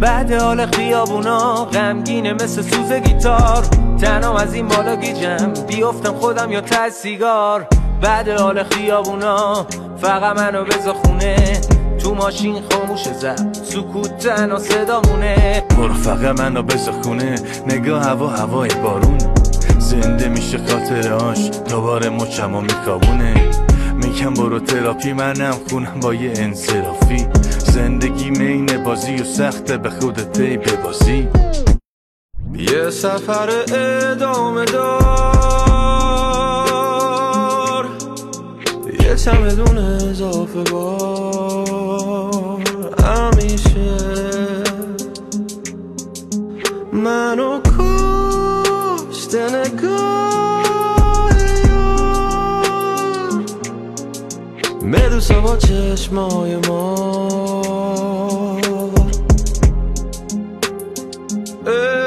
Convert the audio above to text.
بعد حال خیابونا غمگینه مثل سوز گیتار، تنام از این بالا گیجم بیفتم خودم یا ته سیگار. بعد حال خیابونا فقط منو بذار خونه، تو ماشین خاموش زب سکوت تنها صدامونه. برو فقط منو بذار خونه، نگاه هوای بارون، زنده میشه خاطرهاش دوباره مچمو میکابونه. میگم برو تراپی، منم خونم با یه انصرافی، زندگی مین بازی و سخته به خودت ببازی. یه سفر ادامه دار، یه چمدون اضافه بار، همیشه منو کشته نگاه یار، مدوسا با چشمای مار.